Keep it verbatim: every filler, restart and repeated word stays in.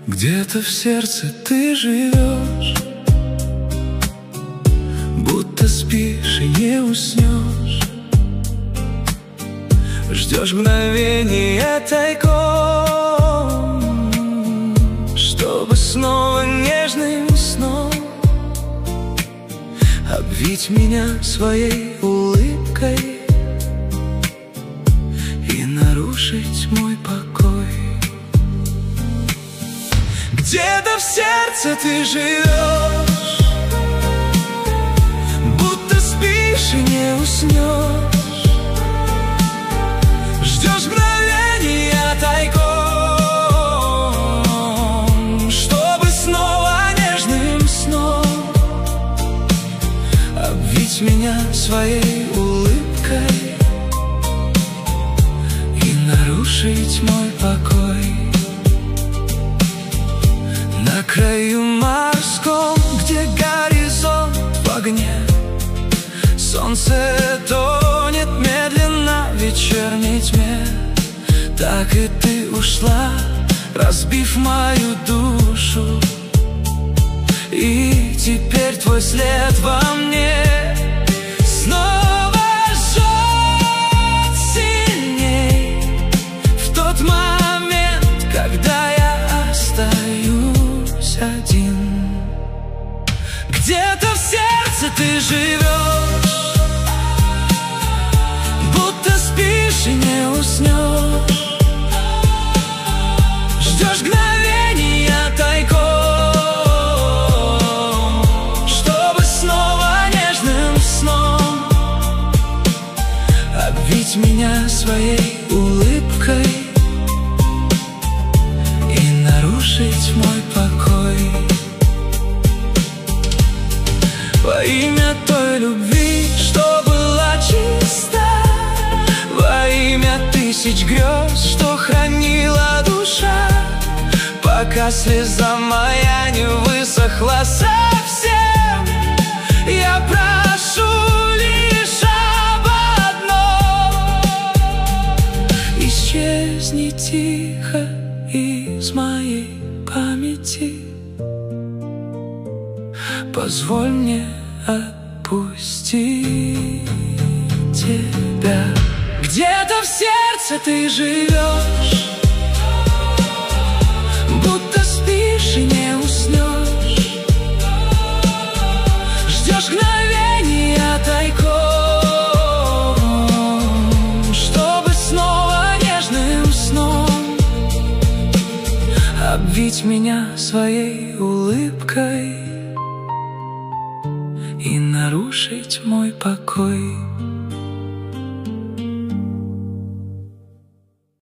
Где-то в сердце ты живешь, будто спишь и не уснешь. Ждешь мгновения тайком, чтобы снова нежным сном обвить меня своей улыбкой и нарушить мой покой. Где-то в сердце ты живешь, будто спишь и не уснешь. Ждешь мгновения тайком, чтобы снова нежным сном обвить меня своей улыбкой и нарушить мой покой. На краю морском, где горизонт в огне, солнце тонет медленно в вечерней тьме. Так и ты ушла, разбив мою душу, и теперь твой след во мне снова жжет сильней. В тот момент, когда я остаюсь один, где-то в сердце ты живешь, будто спишь и не уснешь. Ждешь мгновения тайком, чтобы снова нежным сном обвить меня своей улыбкой и нарушить мой покой. Во имя той любви, что была чиста, во имя тысяч грез, что хранила душа, пока слеза моя не высохла совсем, я прошу лишь об одном: исчезни тихо из моей памяти, позволь мне отпустить тебя. Где-то в сердце ты живешь, будто спишь и не уснешь. Ждешь мгновения тайком, чтобы снова нежным сном обвить меня своей улыбкой и нарушить мой покой.